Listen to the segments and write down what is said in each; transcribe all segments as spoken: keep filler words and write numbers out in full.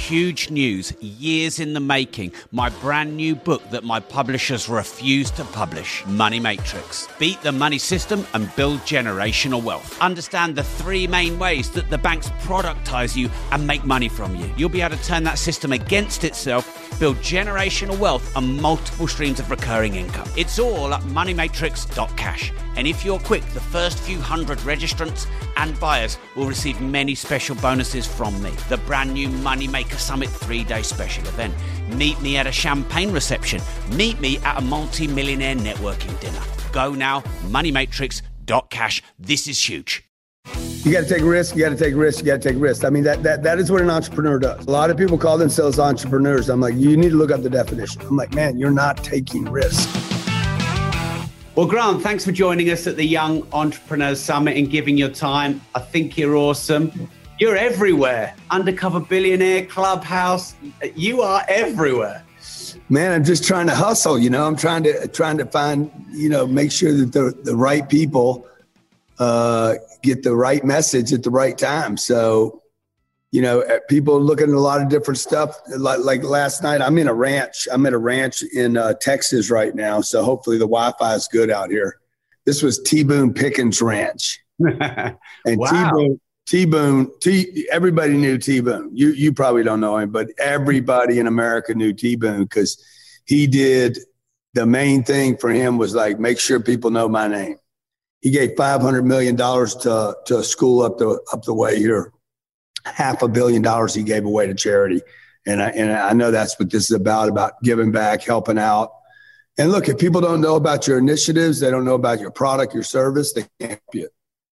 huge news, years in the making, my brand new book that my publishers refuse to publish, Money Matrix. Beat the money system and build generational wealth. Understand the three main ways that the banks productize you and make money from you. You'll be able to turn that system against itself, build generational wealth and multiple streams of recurring income. It's all at money matrix dot cash. And if you're quick, the first few hundred registrants and buyers will receive many special bonuses from me. The brand new Moneymaker Summit three-day special event. Meet me at a champagne reception. Meet me at a multi-millionaire networking dinner. Go now, money matrix dot cash. This is huge. You got to take risks. You got to take risks. You got to take risks. I mean, that, that that is what an entrepreneur does. A lot of people call themselves entrepreneurs. I'm like, you need to look up the definition. I'm like, man, you're not taking risks. Well, Grant, thanks for joining us at the Young Entrepreneurs Summit and giving your time. I think you're awesome. You're everywhere. Undercover Billionaire, Clubhouse. You are everywhere. Man, I'm just trying to hustle. You know, I'm trying to trying to find, you know, make sure that the, the right people uh, get the right message at the right time. So, you know, people looking at a lot of different stuff. Like, like last night, I'm in a ranch. I'm at a ranch in uh, Texas right now. So hopefully the Wi-Fi is good out here. This was T. Boone Pickens Ranch. And Wow. T. Boone, T. Boone, T. Everybody knew T. Boone. You you probably don't know him, but everybody in America knew T. Boone because he did the main thing for him was like make sure people know my name. He gave five hundred million dollars to to a school up the up the way here. Half a billion dollars he gave away to charity. And I, and I know that's what this is about, about giving back, helping out. And look, if people don't know about your initiatives, they don't know about your product, your service, they can't help you.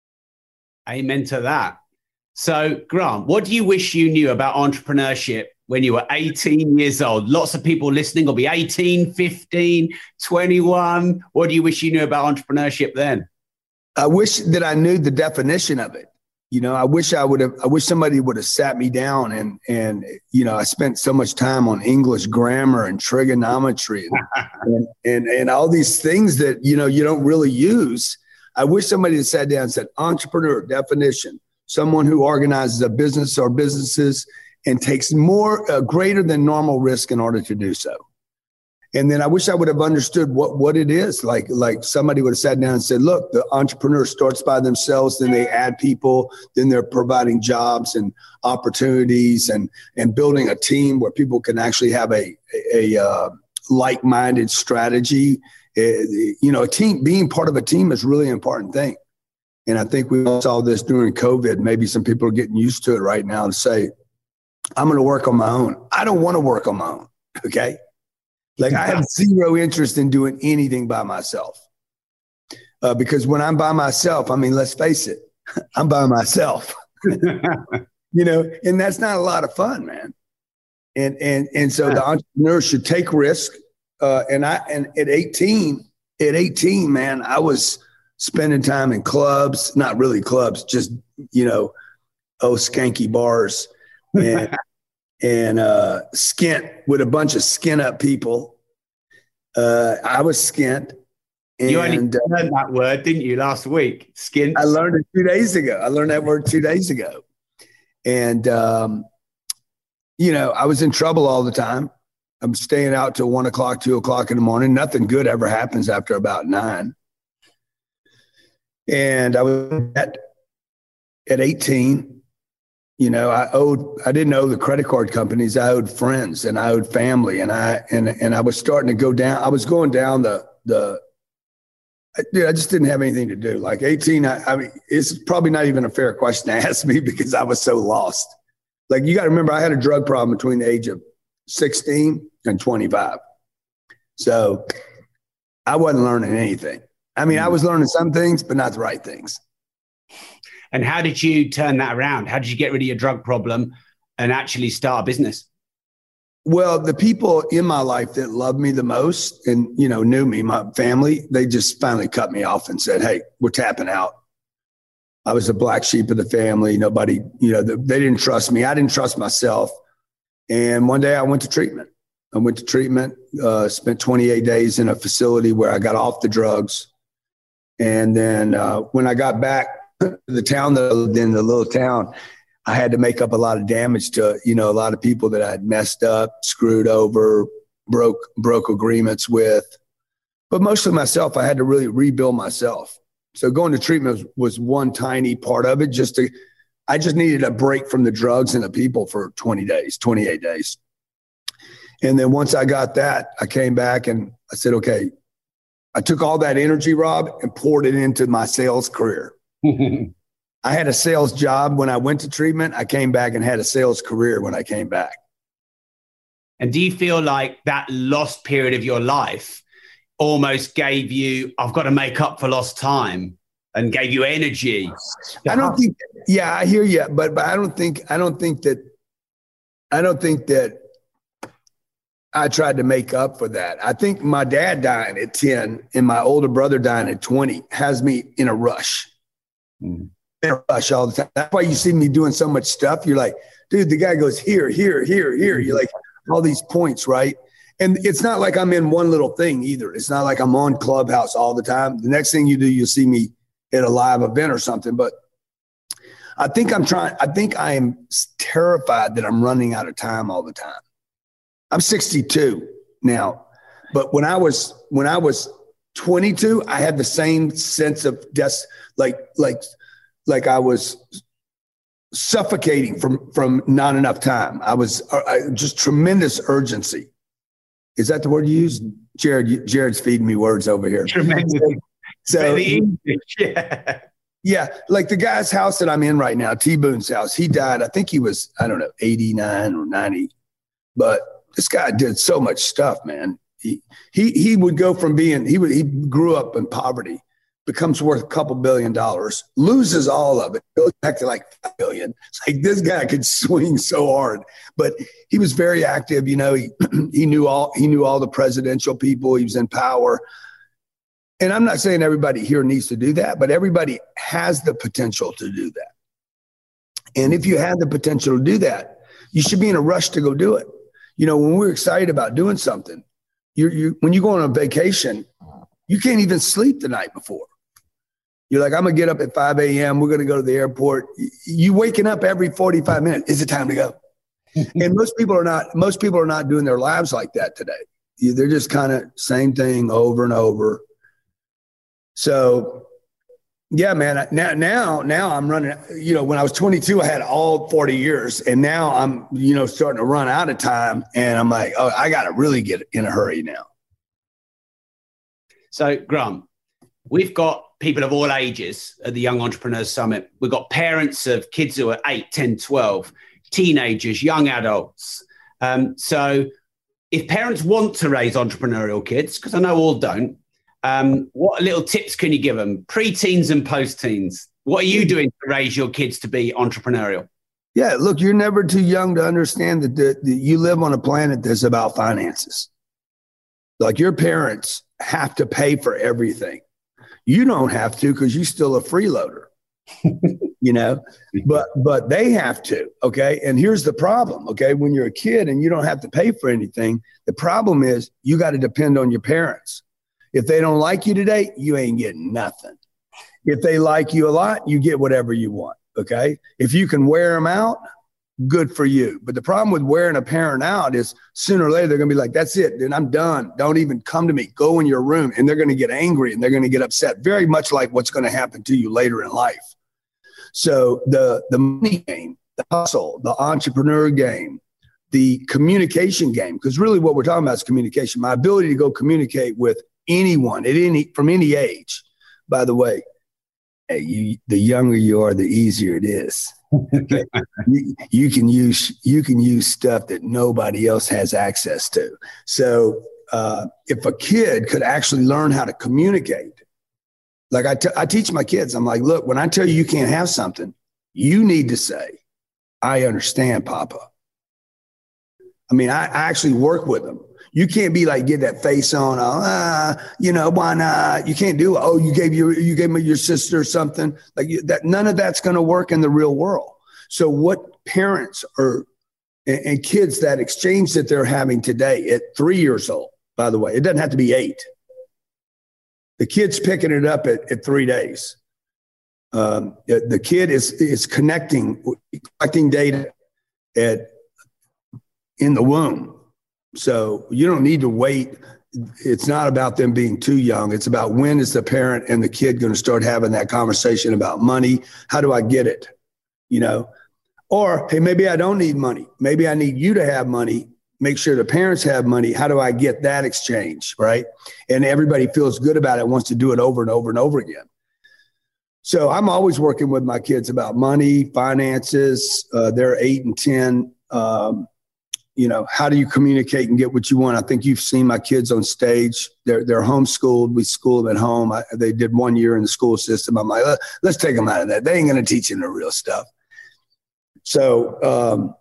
Amen to that. So, Grant, what do you wish you knew about entrepreneurship when you were eighteen years old? Lots of people listening will be eighteen, fifteen, twenty-one. What do you wish you knew about entrepreneurship then? I wish that I knew the definition of it. You know, I wish I would have, I wish somebody would have sat me down and, and, you know, I spent so much time on English grammar and trigonometry and, and, and, and all these things that, you know, you don't really use. I wish somebody had sat down and said, entrepreneur definition, someone who organizes a business or businesses and takes more, uh, greater than normal risk in order to do so. And then I wish I would have understood what, what it is. Like, like somebody would have sat down and said, look, the entrepreneur starts by themselves, then they add people, then they're providing jobs and opportunities and, and building a team where people can actually have a, a, a uh, like-minded strategy. Uh, you know, a team, being part of a team is really an important thing. And I think we all saw this during COVID. Maybe some people are getting used to it right now to say, I'm going to work on my own. I don't want to work on my own. Okay. Like I have zero interest in doing anything by myself uh, because when I'm by myself, I mean, let's face it, I'm by myself, you know, and that's not a lot of fun, man. And, and, and so the entrepreneur should take risk. Uh, and I, and at eighteen, at eighteen, man, I was spending time in clubs, not really clubs, just, you know, oh, skanky bars. And, and uh, skint with a bunch of skin up people. Uh, I was skint. And, you only learned uh, that word, didn't you, last week? Skint. I learned it two days ago. I learned that word two days ago. And, um, you know, I was in trouble all the time. I'm staying out till one o'clock, two o'clock in the morning. Nothing good ever happens after about nine. And I was at, at eighteen. You know, I owed, I didn't owe the credit card companies. I owed friends and I owed family. And I, and, and I was starting to go down. I was going down the, the, dude, I just didn't have anything to do. Like eighteen, I, I mean, it's probably not even a fair question to ask me because I was so lost. Like you got to remember, I had a drug problem between the age of sixteen and twenty-five. So I wasn't learning anything. I mean, I was learning some things, but not the right things. And how did you turn that around? How did you get rid of your drug problem and actually start a business? Well, the people in my life that loved me the most and, you know, knew me, my family, they just finally cut me off and said, hey, we're tapping out. I was the black sheep of the family. Nobody, you know, they didn't trust me. I didn't trust myself. And one day I went to treatment. I went to treatment, uh, spent twenty-eight days in a facility where I got off the drugs. And then uh, when I got back, the town that I lived in, the little town, I had to make up a lot of damage to, you know, a lot of people that I had messed up, screwed over, broke, broke agreements with. But mostly myself, I had to really rebuild myself. So going to treatment was, was one tiny part of it. Just to, I just needed a break from the drugs and the people for twenty days, twenty-eight days. And then once I got that, I came back and I said, okay, I took all that energy, Rob, and poured it into my sales career. I had a sales job when I went to treatment. I came back and had a sales career when I came back. And do you feel like that lost period of your life almost gave you, I've got to make up for lost time, and gave you energy? I don't think, yeah, I hear you, but, but I don't think, I don't think that, I don't think that I tried to make up for that. I think my dad dying at ten and my older brother dying at twenty has me in a rush. Mm. In a rush all the time. That's why you see me doing so much stuff. You're like, dude, the guy goes here, here, here, here. You're like, all these points, right? And it's not like I'm in one little thing either. It's not like I'm on Clubhouse all the time. The next thing you do, you'll see me at a live event or something. But I think I'm trying, I think I am terrified that I'm running out of time all the time. I'm sixty-two now, but when I was, when I was twenty-two, I had the same sense of des- like, like, like I was suffocating from, from not enough time. I was uh, just tremendous urgency. Is that the word you use? Jared, you, Jared's feeding me words over here. Tremendous. So, yeah. yeah, like the guy's house that I'm in right now, T Boone's house, he died. I think he was, I don't know, eighty-nine or ninety, but this guy did so much stuff, man. He, he, he would go from being, he would, he grew up in poverty, becomes worth a couple billion dollars, loses all of it, goes back to like five billion. It's like this guy could swing so hard, but he was very active. You know, he, he knew all, he knew all the presidential people. He was in power. And I'm not saying everybody here needs to do that, but everybody has the potential to do that. And if you have the potential to do that, you should be in a rush to go do it. You know, when we're excited about doing something, you you when you go on a vacation, you can't even sleep the night before. You're like, I'm going to get up at five a.m. We're going to go to the airport. You waking up every forty-five minutes. Is it time to go? And most people are not, most people are not doing their lives like that today. They're just kind of same thing over and over. So yeah, man, now, now, now I'm running, you know, when I was twenty-two, I had all forty years, and now I'm, you know, starting to run out of time, and I'm like, oh, I got to really get in a hurry now. So Grant, we've got people of all ages at the Young Entrepreneurs Summit. We've got parents of kids who are eight, ten, twelve, teenagers, young adults. Um, so if parents want to raise entrepreneurial kids, because I know all don't, um, what little tips can you give them? Pre-teens and post-teens. What are you doing to raise your kids to be entrepreneurial? Yeah, look, you're never too young to understand that, the, that you live on a planet that's about finances. Like your parents have to pay for everything. You don't have to because you're still a freeloader, you know, but but they have to. Okay. And here's the problem. Okay. When you're a kid and you don't have to pay for anything, the problem is you got to depend on your parents. If they don't like you today, you ain't getting nothing. If they like you a lot, you get whatever you want. Okay. If you can wear them out, good for you. But the problem with wearing a parent out is sooner or later, they're going to be like, that's it. Then I'm done. Don't even come to me. Go in your room. And they're going to get angry and they're going to get upset. Very much like what's going to happen to you later in life. So the, the money game, the hustle, the entrepreneur game, the communication game, because really what we're talking about is communication. My ability to go communicate with anyone at any, from any age, by the way. Hey, you, the younger you are, the easier it is. Okay. you, you can use you can use stuff that nobody else has access to. So uh, if a kid could actually learn how to communicate, like I, t- I teach my kids, I'm like, look, when I tell you you can't have something, you need to say, I understand, Papa. I mean, I, I actually work with them. You can't be like, get that face on, ah, you know, why not? You can't do it. Oh, you gave your, you gave me your sister something like that. None of that's going to work in the real world. So what parents are and, and kids, that exchange that they're having today at three years old, by the way, it doesn't have to be eight. The kid's picking it up at, at three days. Um, the kid is is connecting, collecting data at in the womb. So you don't need to wait. It's not about them being too young. It's about when is the parent and the kid going to start having that conversation about money? How do I get it? You know, or, hey, maybe I don't need money. Maybe I need you to have money. Make sure the parents have money. How do I get that exchange? Right. And everybody feels good about it, wants to do it over and over and over again. So I'm always working with my kids about money, finances. Uh, they're eight and ten. Um, you know, how do you communicate and get what you want? I think you've seen my kids on stage. They're they're homeschooled. We school them at home. I, they did one year in the school system. I'm like, let's take them out of that. They ain't going to teach them the real stuff. So, um,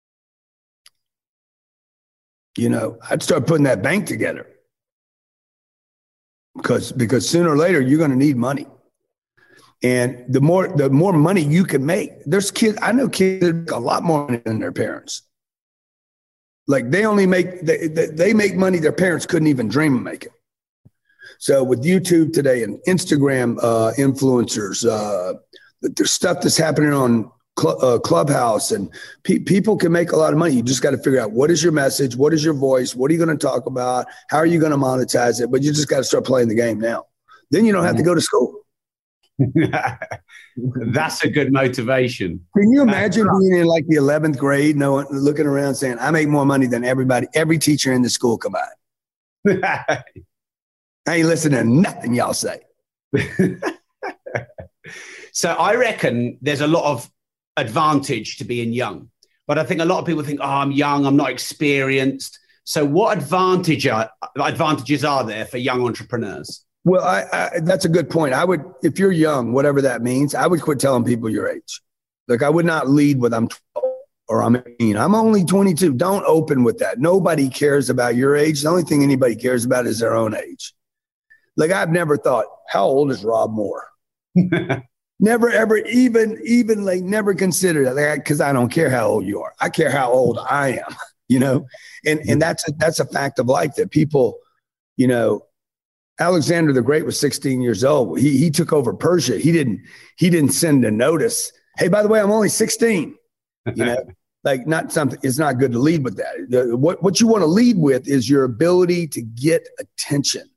you know, I'd start putting that bank together because because sooner or later you're going to need money. And the more the more money you can make, there's kids, I know kids that make a lot more money than their parents. Like they only make, they, they make money their parents couldn't even dream of making. So with YouTube today and Instagram uh, influencers, uh, there's stuff that's happening on Cl- uh, Clubhouse and pe- people can make a lot of money. You just got to figure out what is your message? What is your voice? What are you going to talk about? How are you going to monetize it? But you just got to start playing the game now. Then you don't have to go to school. That's a good motivation. Can you imagine being in like the eleventh grade, knowing, looking around saying, I make more money than everybody, every teacher in the school combined? I ain't listening to nothing y'all say. So I reckon there's a lot of advantage to being young, but I think a lot of people think, oh, I'm young, I'm not experienced. So what advantage are, advantages are there for young entrepreneurs? Well, I, I, that's a good point. I would, if you're young, whatever that means, I would quit telling people your age. Like I would not lead with I'm twelve or I'm eighteen. I'm only twenty-two. Don't open with that. Nobody cares about your age. The only thing anybody cares about is their own age. Like I've never thought, how old is Rob Moore? Never, ever, even, even like never considered it. Like, cause I don't care how old you are. I care how old I am, you know? And, and that's a, that's a fact of life that people, you know, Alexander the Great was sixteen years old. He he took over Persia. He didn't he didn't send a notice. Hey, by the way, I'm only sixteen. You know, like not something. It's not good to lead with that. What what you want to lead with is your ability to get attention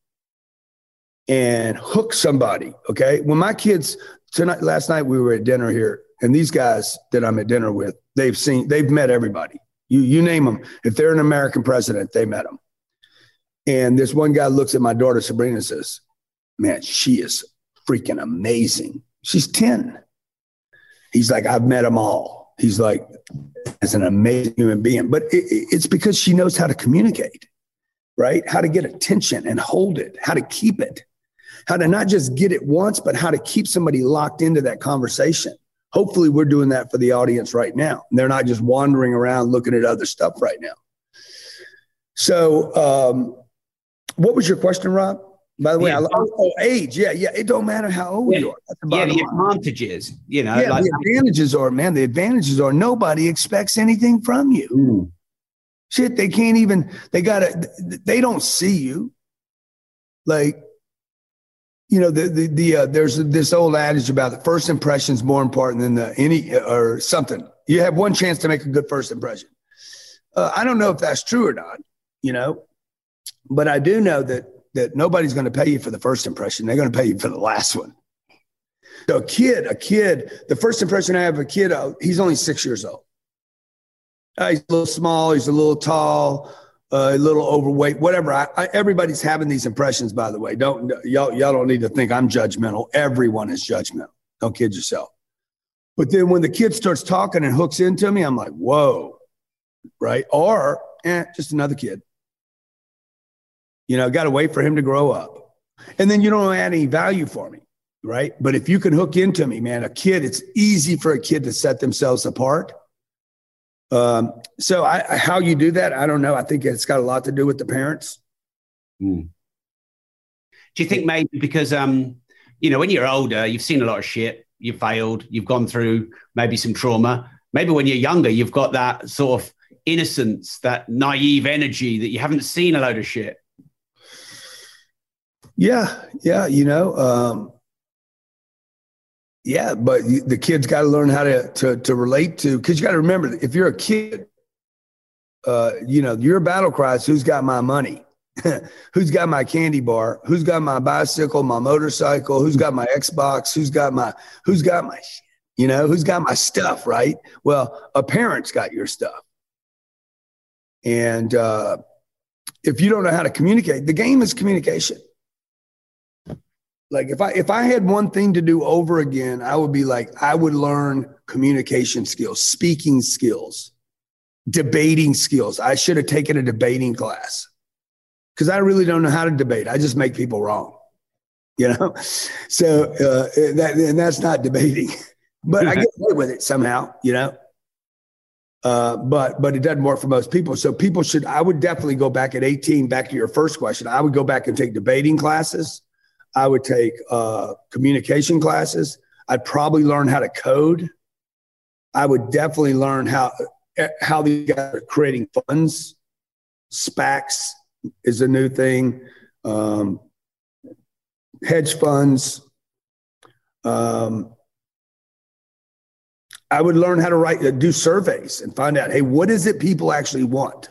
and hook somebody. Okay, when my kids tonight, last night we were at dinner here, and these guys that I'm at dinner with, they've seen, they've met everybody. You you name them. If they're an American president, they met them. And this one guy looks at my daughter, Sabrina, and says, man, she is freaking amazing. She's ten. He's like, I've met them all. He's like, as an amazing human being. But it, it's because she knows how to communicate, right? How to get attention and hold it, how to keep it, how to not just get it once, but how to keep somebody locked into that conversation. Hopefully we're doing that for the audience right now. They're not just wandering around looking at other stuff right now. So, um, what was your question, Rob? By the way, I love oh, age. Yeah, yeah. It don't matter how old yeah. you are. Yeah, the advantages, you know. Yeah, like, the advantages are, man, the advantages are nobody expects anything from you. Mm. Shit, they can't even, they gotta, they don't see you. Like, you know, the, the, the uh, there's this old adage about the first impression is more important than the any, or something. You have one chance to make a good first impression. Uh, I don't know if that's true or not, you know. But I do know that that nobody's going to pay you for the first impression. They're going to pay you for the last one. So a kid, a kid, the first impression I have of a kid, uh, he's only six years old. Uh, he's a little small. He's a little tall, uh, a little overweight, whatever. I, I, everybody's having these impressions, by the way. Don't y'all, y'all don't need to think I'm judgmental. Everyone is judgmental. Don't kid yourself. But then when the kid starts talking and hooks into me, I'm like, whoa, right? Or eh, just another kid. You know, got to wait for him to grow up. And then you don't add any value for me, right? But if you can hook into me, man, a kid, it's easy for a kid to set themselves apart. Um, so I, how you do that, I don't know. I think it's got a lot to do with the parents. Mm. Do you think maybe because, um, you know, when you're older, you've seen a lot of shit, you've failed, you've gone through maybe some trauma. Maybe when you're younger, you've got that sort of innocence, that naive energy that you haven't seen a load of shit. Yeah, yeah, you know, um, Yeah, but you, the kids got to learn how to, to, to relate to, because you got to remember, if you're a kid, uh, you know, your battle cry is who's got my money? Who's got my candy bar? Who's got my bicycle, my motorcycle? Who's got my Xbox? Who's got my, who's got my, you know, who's got my stuff, right? Well, a parent's got your stuff. And uh, if you don't know how to communicate, the game is communication. Like if I, if I had one thing to do over again, I would be like, I would learn communication skills, speaking skills, debating skills. I should have taken a debating class. Because I really don't know how to debate. I just make people wrong, you know? So, uh, that, and that's not debating, but I get away with it somehow, you know? Uh, but, but it doesn't work for most people. So people should, I would definitely go back at eighteen, back to your first question. I would go back and take debating classes. I would take uh, communication classes. I'd probably learn how to code. I would definitely learn how, how these guys are creating funds, SPACs, is a new thing. Um, hedge funds. Um, I would learn how to write, do surveys and find out, hey, what is it people actually want?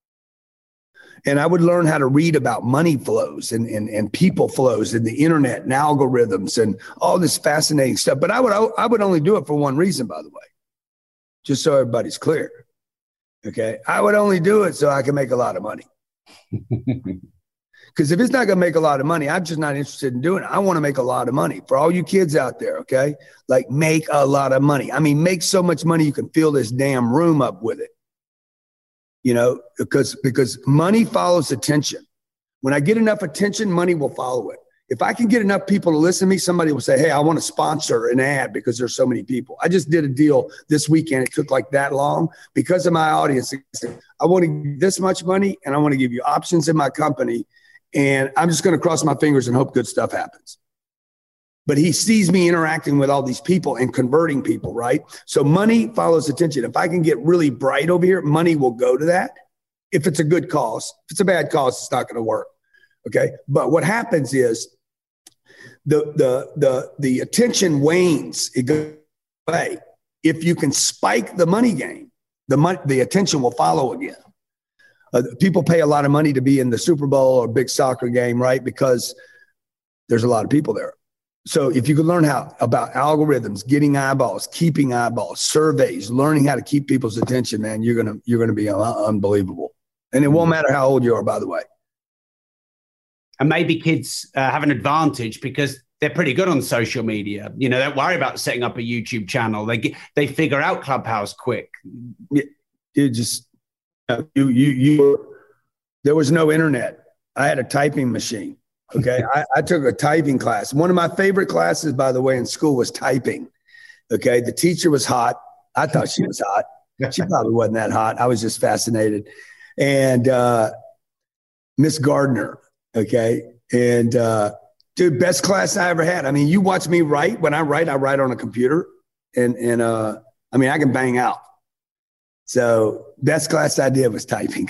And I would learn how to read about money flows and, and, and people flows and the internet and algorithms and all this fascinating stuff. But I would, I would only do it for one reason, by the way, just so everybody's clear. Okay. I would only do it so I can make a lot of money. Because if it's not going to make a lot of money, I'm just not interested in doing it. I want to make a lot of money for all you kids out there. Okay. Like make a lot of money. I mean, make so much money, you can fill this damn room up with it, you know, because, because money follows attention. When I get enough attention, money will follow it. If I can get enough people to listen to me, somebody will say, hey, I want to sponsor an ad because there's so many people. I just did a deal this weekend. It took like that long because of my audience. I want to give you this much money and I want to give you options in my company. And I'm just going to cross my fingers and hope good stuff happens. But he sees me interacting with all these people and converting people, right? So money follows attention. If I can get really bright over here, money will go to that. If it's a good cause, if it's a bad cause, it's not going to work. Okay. But what happens is, The, the, the, the attention wanes, it goes away. If you can spike the money game, the money, the attention will follow again. Uh, people pay a lot of money to be in the Super Bowl or big soccer game, right? Because there's a lot of people there. So if you can learn how about algorithms, getting eyeballs, keeping eyeballs, surveys, learning how to keep people's attention, man, you're going to, you're going to be uh, unbelievable. And it won't matter how old you are, by the way. And maybe kids uh, have an advantage because they're pretty good on social media. You know, don't worry about setting up a YouTube channel. They get, they figure out Clubhouse quick. You, you just, you, you, you, there was no internet. I had a typing machine. Okay. I, I took a typing class. One of my favorite classes, by the way, in school was typing. Okay. The teacher was hot. I thought she was hot. She probably wasn't that hot. I was just fascinated. And uh, Miss Gardner. Okay. And, uh, dude, best class I ever had. I mean, you watch me write. When I write, I write on a computer and, and, uh, I mean, I can bang out. So best class I did was typing.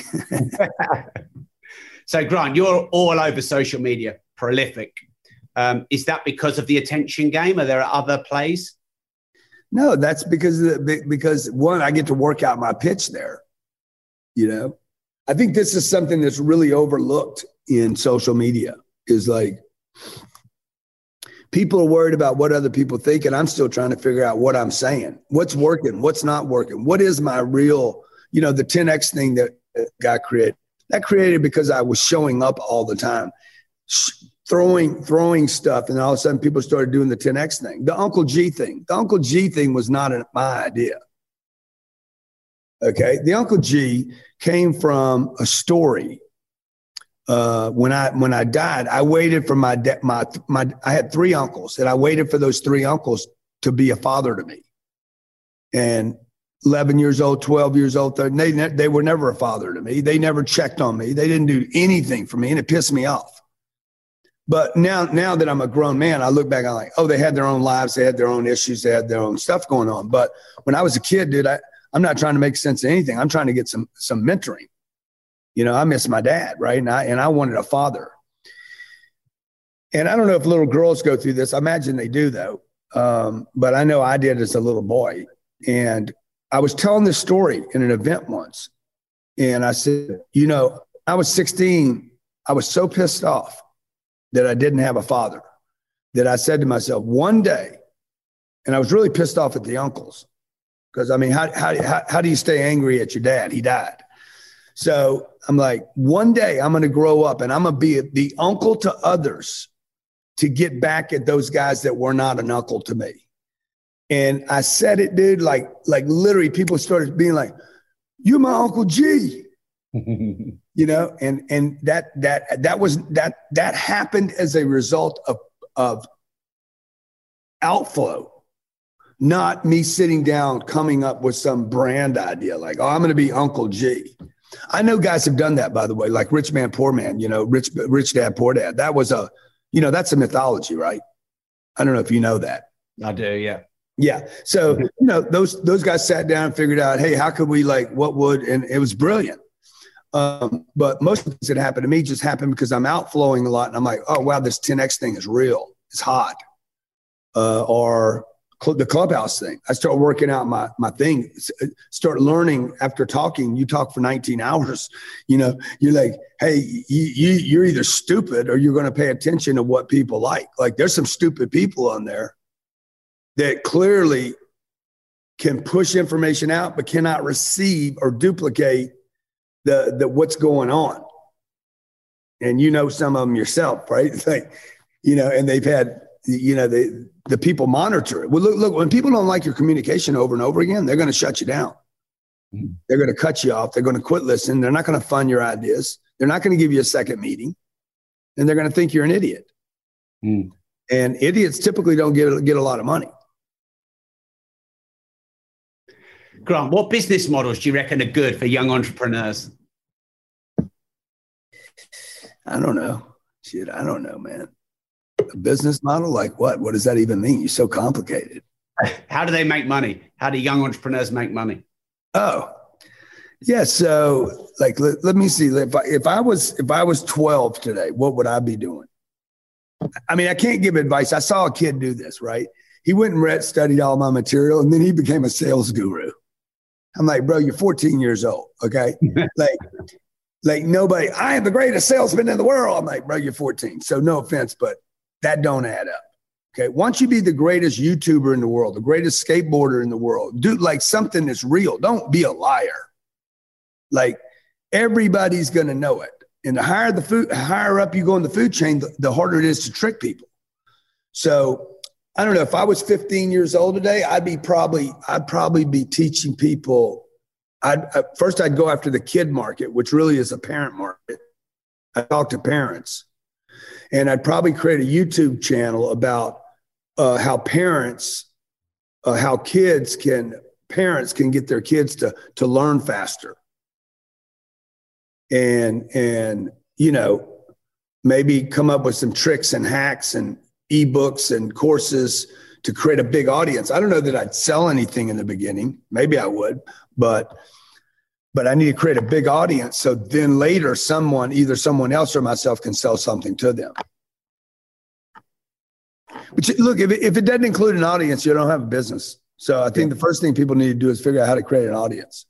So Grant, you're all over social media, prolific. Um, is that because of the attention game? Are there other plays? No, that's because, of the, because one, I get to work out my pitch there, you know? I think this is something that's really overlooked in social media is like people are worried about what other people think. And I'm still trying to figure out what I'm saying, what's working, what's not working. What is my real, you know, the ten X thing that got created, that created because I was showing up all the time, throwing, throwing stuff. And all of a sudden people started doing the ten X thing, the Uncle G thing. The Uncle G thing was not a, my idea. Okay. The Uncle G came from a story. Uh, when I, when I died, I waited for my, de- my, my, I had three uncles and I waited for those three uncles to be a father to me. And eleven years old, twelve years old, they, they were never a father to me. They never checked on me. They didn't do anything for me and it pissed me off. But now, now that I'm a grown man, I look back, I'm like, oh, they had their own lives. They had their own issues. They had their own stuff going on. But when I was a kid, dude, I, I'm not trying to make sense of anything. I'm trying to get some, some mentoring. You know, I miss my dad, right? And I, and I wanted a father. And I don't know if little girls go through this. I imagine they do, though. Um, but I know I did as a little boy. And I was telling this story in an event once. And I said, you know, I was sixteen. I was so pissed off that I didn't have a father that I said to myself, one day, and I was really pissed off at the uncles. Because, I mean, how, how, how, how do you stay angry at your dad? He died. So I'm like, one day I'm going to grow up and I'm going to be the uncle to others to get back at those guys that were not an uncle to me. And I said it, dude, like, like literally people started being like, you're my Uncle G, you know, and, and that, that, that was, that, that happened as a result of, of outflow. Not me sitting down, coming up with some brand idea like, oh, I'm going to be Uncle G. I know guys have done that, by the way, like Rich Man, Poor Man, you know, Rich, Rich Dad, Poor Dad. That was a, you know, that's a mythology, right? I don't know if you know that. I do, yeah. Yeah. So, you know, those those guys sat down and figured out, hey, how could we like, what would, and it was brilliant. Um, but most of the things that happened to me just happened because I'm outflowing a lot. And I'm like, oh, wow, this ten X thing is real. It's hot. Uh, or the Clubhouse thing. I start working out my my thing, start learning after talking. You talk for nineteen hours, you know, you're like, hey, you, you, you're either stupid or you're going to pay attention to what people like. Like there's some stupid people on there that clearly can push information out, but cannot receive or duplicate the, the what's going on. And you know some of them yourself, right? It's like, you know, and they've had, you know, they, the people monitor it. Well, look, look, when people don't like your communication over and over again, they're going to shut you down. Mm. They're going to cut you off. They're going to quit listening. They're not going to fund your ideas. They're not going to give you a second meeting. And they're going to think you're an idiot. Mm. And idiots typically don't get, get a lot of money. Grant, what business models do you reckon are good for young entrepreneurs? I don't know. Shit, I don't know, man. A business model? Like what? What does that even mean? You're so complicated. How do they make money? How do young entrepreneurs make money? Oh, yeah. So like, let, let me see. If I, if I was, if I was twelve today, what would I be doing? I mean, I can't give advice. I saw a kid do this, right? He went and read, studied all my material, and then he became a sales guru. I'm like, bro, you're fourteen years old. Okay. like, like nobody, I am the greatest salesman in the world. I'm like, bro, you're fourteen. So no offense, but that don't add up. Okay. Once you be the greatest YouTuber in the world, the greatest skateboarder in the world, do like something that's real. Don't be a liar. Like everybody's going to know it. And the higher the food, higher up you go in the food chain, the, the harder it is to trick people. So I don't know, if I was fifteen years old today, I'd be probably, I'd probably be teaching people. I'd uh, first I'd go after the kid market, which really is a parent market. I talk to parents. And I'd probably create a YouTube channel about uh, how parents, uh, how kids can, parents can get their kids to, to learn faster. And, and, you know, maybe come up with some tricks and hacks and ebooks and courses to create a big audience. I don't know that I'd sell anything in the beginning. Maybe I would, but but I need to create a big audience. So then later someone, either someone else or myself can sell something to them. But you, look, if it, if it doesn't include an audience, you don't have a business. So I think the first thing people need to do is figure out how to create an audience.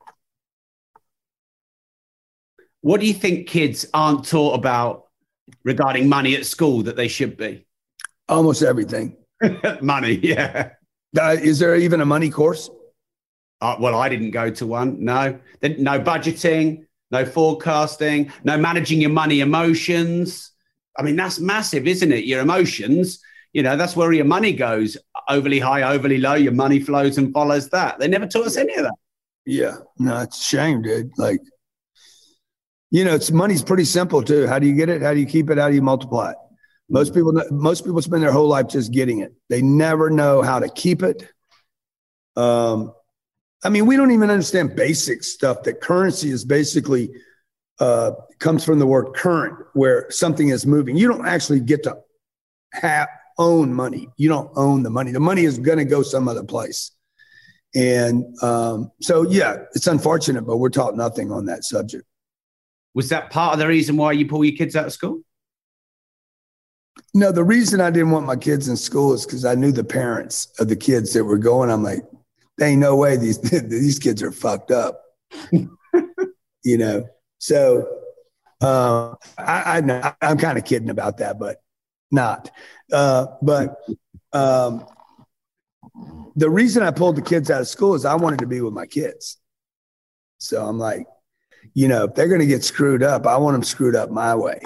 What do you think kids aren't taught about regarding money at school that they should be? Almost everything. Money, yeah. Uh, is there even a money course? Uh, well, I didn't go to one. No, no budgeting, no forecasting, no managing your money emotions. I mean, that's massive, isn't it? Your emotions, you know, that's where your money goes. Overly high, overly low, your money flows and follows that. They never taught us any of that. Yeah, no, it's a shame, dude. Like, you know, it's money's pretty simple too. How do you get it? How do you keep it? How do you multiply it? Most people, most people spend their whole life just getting it. They never know how to keep it. Um, I mean, we don't even understand basic stuff. That currency is basically uh, comes from the word current, where something is moving. You don't actually get to have own money. You don't own the money. The money is going to go some other place. And um, so, yeah, it's unfortunate, but we're taught nothing on that subject. Was that part of the reason why you pull your kids out of school? No, the reason I didn't want my kids in school is because I knew the parents of the kids that were going. I'm like, there ain't no way these these kids are fucked up, you know. So uh, I, I know I'm kind of kidding about that, but not. Uh, but um, the reason I pulled the kids out of school is I wanted to be with my kids. So I'm like, you know, if they're going to get screwed up, I want them screwed up my way.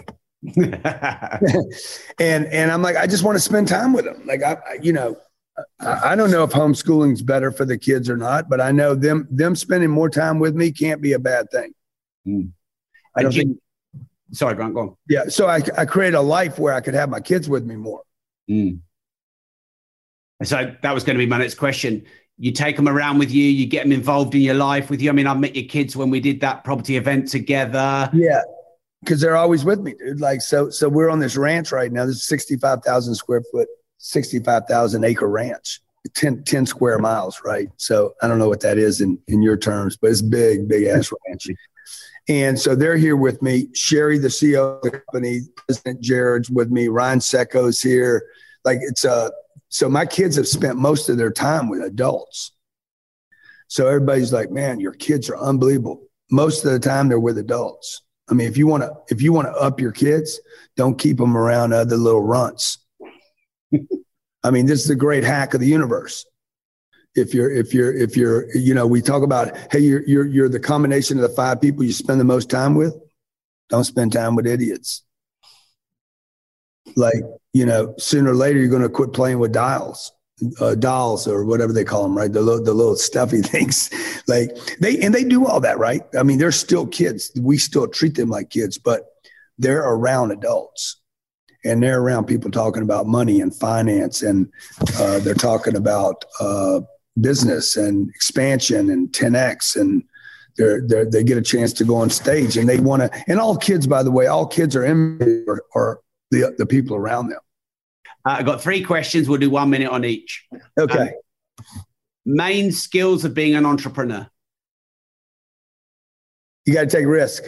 and and I'm like, I just want to spend time with them. Like, I, I you know, I, I don't know if homeschooling is better for the kids or not, but I know them them spending more time with me can't be a bad thing. Mm. I don't you, think. Sorry, Grant, go on. Yeah, so I I create a life where I could have my kids with me more. Mm. So that was going to be my next question. You take them around with you, you get them involved in your life with you. I mean, I met your kids when we did that property event together. Yeah, because they're always with me, dude. Like, so so we're on this ranch right now. This is sixty-five thousand square foot, sixty-five thousand acre ranch, ten, ten square miles, right? So I don't know what that is in, in your terms, but it's big, big ass ranch. And so they're here with me. Sherry, the C E O of the company, President Jared's with me. Ryan Secco's here. Like, it's a, so my kids have spent most of their time with adults. So everybody's like, man, your kids are unbelievable. Most of the time they're with adults. I mean, if you want to, if you want to up your kids, don't keep them around other little runts. I mean, this is the great hack of the universe. If you're, if you're, if you're, you know, we talk about, hey, you're, you're, you're the combination of the five people you spend the most time with. Don't spend time with idiots. Like, you know, sooner or later, you're going to quit playing with dials, uh, dolls or whatever they call them, right? The little, the little stuffy things. Like they, and they do all that, right? I mean, they're still kids. We still treat them like kids, but they're around adults. And they're around people talking about money and finance, and uh, they're talking about uh, business and expansion and ten X, and they're, they're, they get a chance to go on stage, and they want to. And all kids, by the way, all kids are in are, are the the people around them. Uh, I've got three questions. We'll do one minute on each. Okay. Um, main skills of being an entrepreneur. You got to take risk.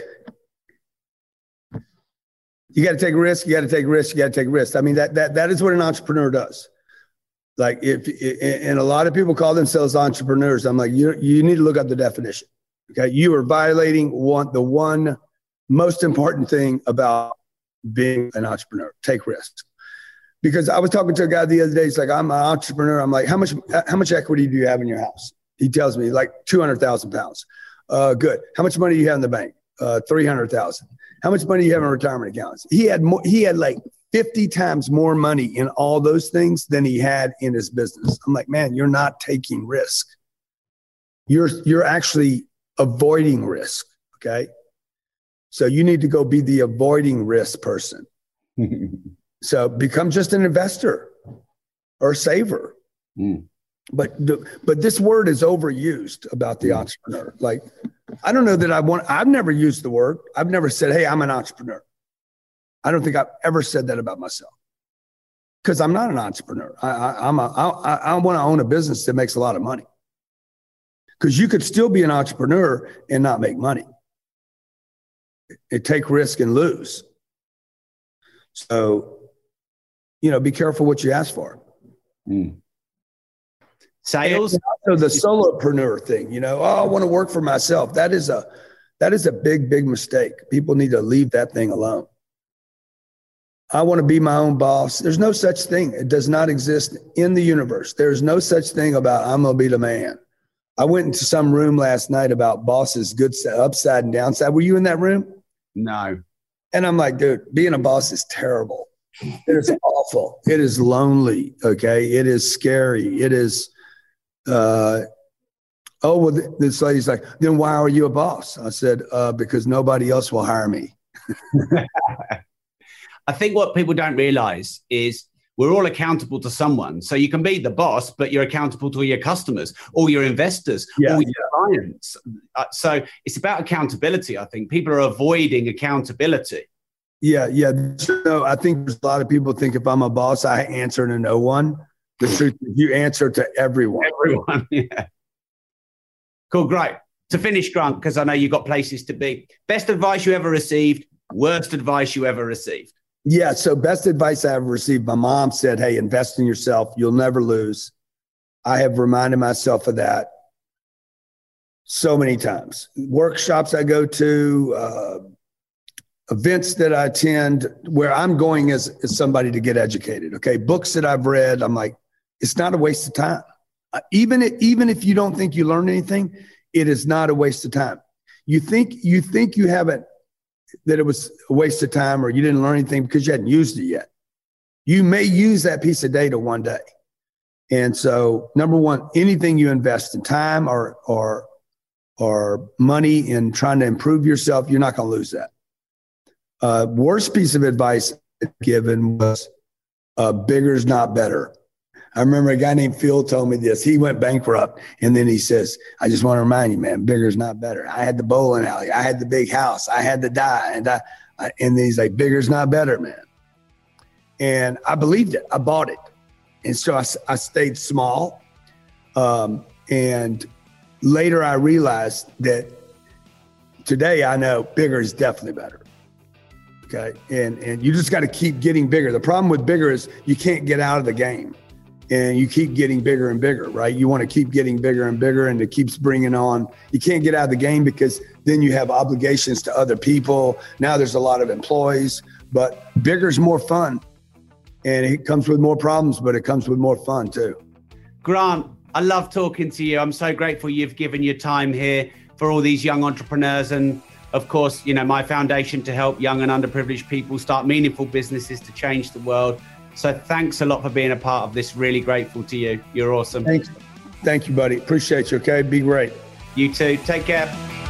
You got to take risk. You got to take risk. You got to take risks. I mean, that that that is what an entrepreneur does. Like, if and a lot of people call themselves entrepreneurs. I'm like, you you need to look up the definition. Okay, you are violating one the one most important thing about being an entrepreneur. Take risks. Because I was talking to a guy the other day. He's like, I'm an entrepreneur. I'm like, how much how much equity do you have in your house? He tells me like two hundred thousand pounds. Uh, good. How much money do you have in the bank? Uh, three hundred thousand. How much money do you have in retirement accounts? He had more, he had like fifty times more money in all those things than he had in his business. I'm like, man, you're not taking risk. You're, you're actually avoiding risk. Okay. So you need to go be the avoiding risk person. So become just an investor or a saver. Mm. But the, but this word is overused about the mm. entrepreneur. Like, I don't know that I want, I've never used the word. I've never said, hey, I'm an entrepreneur. I don't think I've ever said that about myself, because I'm not an entrepreneur. I, I, I'm a, I, I want to own a business that makes a lot of money, because you could still be an entrepreneur and not make money. It, it take risk and lose. So, you know, be careful what you ask for. Mm. Sales. So the solopreneur thing, you know, oh, I want to work for myself. That is a, that is a big, big mistake. People need to leave that thing alone. I want to be my own boss. There's no such thing. It does not exist in the universe. There's no such thing about I'm going to be the man. I went into some room last night about bosses, good upside and downside. Were you in that room? No. And I'm like, dude, being a boss is terrible. It is awful. It is lonely. Okay. It is scary. It is, uh, oh, well, this lady's like, then why are you a boss? I said, uh, because nobody else will hire me. I think what people don't realize is we're all accountable to someone. So you can be the boss, but you're accountable to all your customers, all your investors, yeah, all yeah. your clients. Uh, so it's about accountability. I think people are avoiding accountability. Yeah, yeah. So I think there's a lot of people think if I'm a boss, I answer to no one. The truth is you answer to everyone. Everyone, yeah. Cool, great. To finish, Grant, because I know you've got places to be. Best advice you ever received, worst advice you ever received? Yeah. So best advice I ever received. My mom said, hey, invest in yourself. You'll never lose. I have reminded myself of that so many times. Workshops I go to, uh, events that I attend where I'm going as, as somebody to get educated. Okay. Books that I've read, I'm like, it's not a waste of time. Uh, even, if, even if you don't think you learned anything, it is not a waste of time. You think, you think you haven't, that it was a waste of time or you didn't learn anything because you hadn't used it yet. You may use that piece of data one day. And so number one, anything you invest in time or, or, or money in trying to improve yourself, you're not going to lose that. Uh, worst piece of advice given was uh, bigger's not better. I remember a guy named Phil told me this. He went bankrupt, and then he says, I just want to remind you, man, bigger's not better. I had the bowling alley. I had the big house. I had the die. And, I, I, and then he's like, bigger's not better, man. And I believed it. I bought it. And so I, I stayed small. Um, and later I realized that today I know bigger is definitely better. Okay. And, and you just got to keep getting bigger. The problem with bigger is you can't get out of the game and you keep getting bigger and bigger, right? You want to keep getting bigger and bigger and it keeps bringing on, you can't get out of the game because then you have obligations to other people. Now there's a lot of employees, but bigger is more fun and it comes with more problems, but it comes with more fun too. Grant, I love talking to you. I'm so grateful you've given your time here for all these young entrepreneurs. And of course, you know, my foundation to help young and underprivileged people start meaningful businesses to change the world. So thanks a lot for being a part of this. Really grateful to you. You're awesome. Thanks. Thank you, buddy. Appreciate you. Okay. Be great. You too. Take care.